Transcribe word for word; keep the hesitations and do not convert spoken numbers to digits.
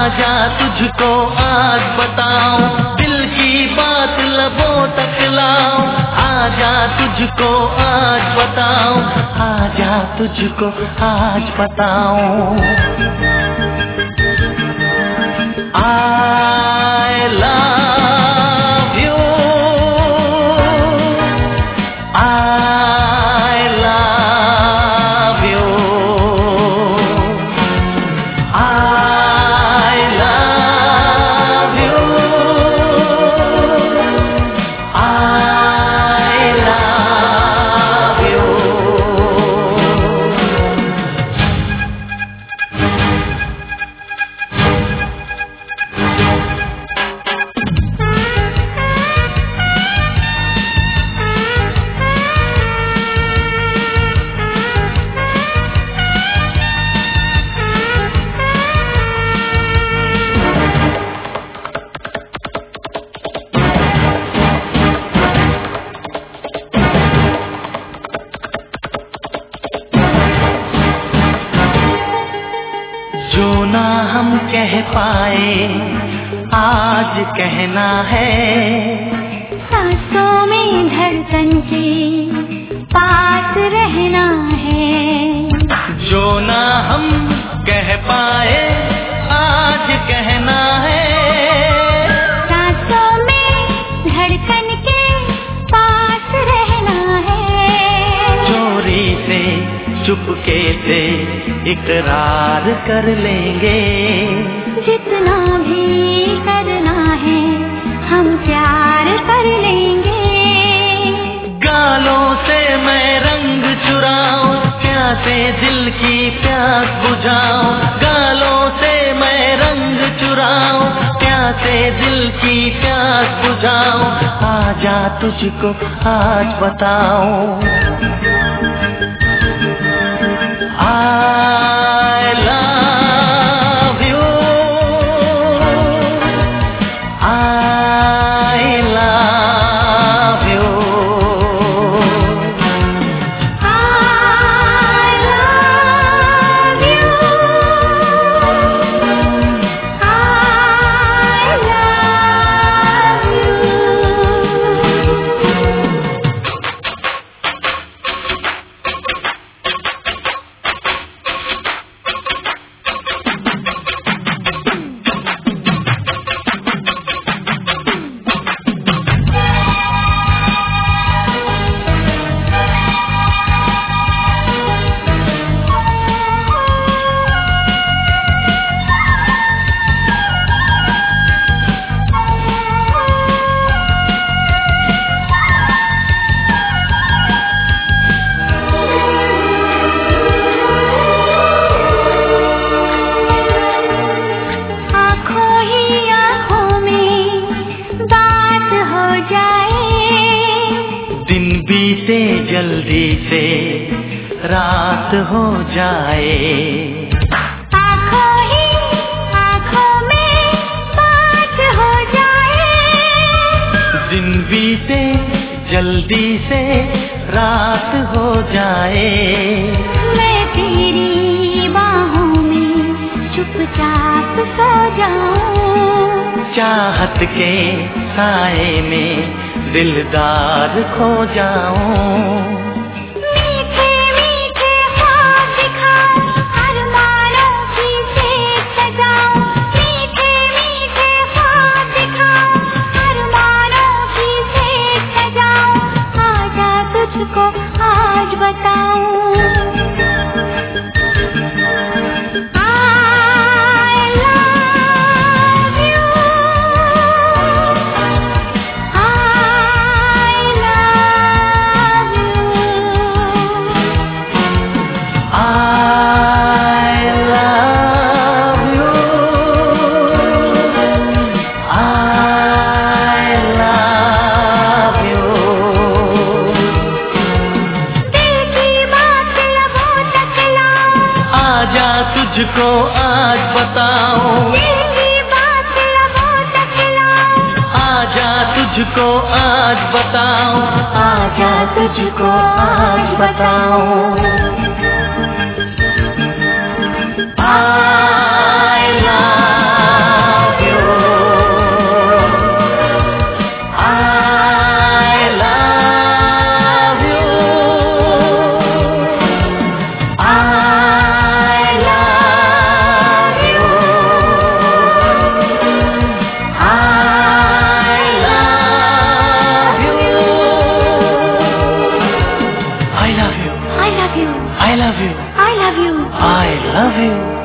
आजा तुझको आज बताऊं, दिल की बात लबों तक लाऊं। आजा तुझको आज बताऊं, आजा तुझको आज बताऊं। I love you, I love you, I love you, I love you। जो ना हम कह पाए आज कहना है, सांसों में धड़कन के पास रहना है। जो ना हम कह पाए आज कहना है, सांसों में धड़कन के पास रहना है। चोरी से चुपके से इकरार कर लेंगे, जितना भी करना है हम प्यार कर लेंगे। गालों से मैं रंग चुराऊं, प्यासे दिल की प्यास बुझाऊं। गालों से मैं रंग चुराऊं, प्यासे दिल की प्यास बुझाऊं। आजा तुझको आज बताऊं, I love you, I love you, I love you, I love जल्दी से रात हो जाए। आँखों ही आँखों में बात हो जाए। दिन बीते जल्दी से रात हो जाए। मैं तेरी बाहों में चुपचाप सो जाऊं। चाहत के साए में दिलदार खो जाऊं। मीठे मीठे ख्वाब दिखाऊं, अरमानों की सेज सजाऊं। मीठे मीठे ख्वाब दिखाऊं, अरमानों की सेज सजाऊं। आजा तुझको आज बताऊं, तुझको आज बताऊं, दिल की बात लबों तक लाऊं। आजा तुझको आज बताऊं, आजा तुझको आज बताऊं। I love I love you, I love you, I love you. I love you.